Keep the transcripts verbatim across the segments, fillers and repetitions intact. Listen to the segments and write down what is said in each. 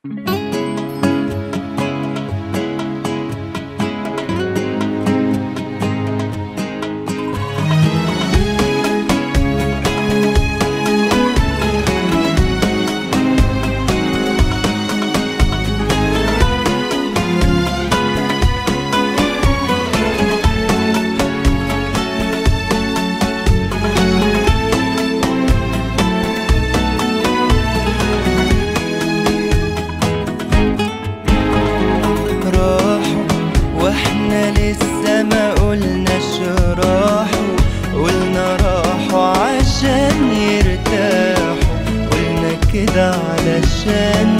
واحنا لسه ما قلناش راحوا، قلنا راحوا عشان يرتاحوا، قلنا كده علشان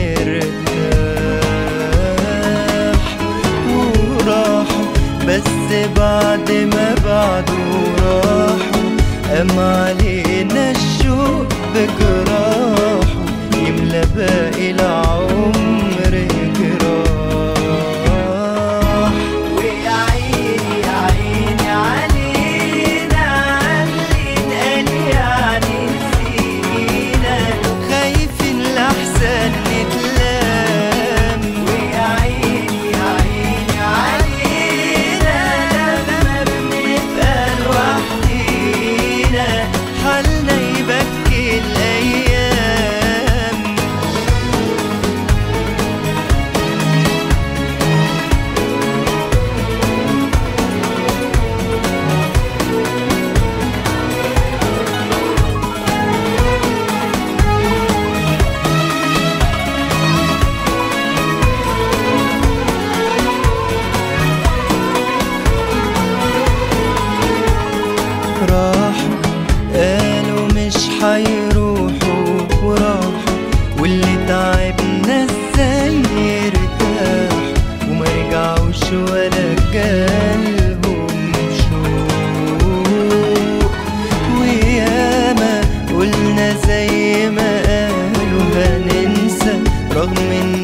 نرتاح. وراحوا بس بعد ما بعدوا راحوا، قام علينا الشوق بجراحه، يملى باقي العمر جراح. راحوا قالوا مش هيروحوا وراحوا، واللي تعبنا ازاي يرتاح، وما رجعوش ولا جالهم شوق. وياما قلنا زي ما قالوا هننسى، رغم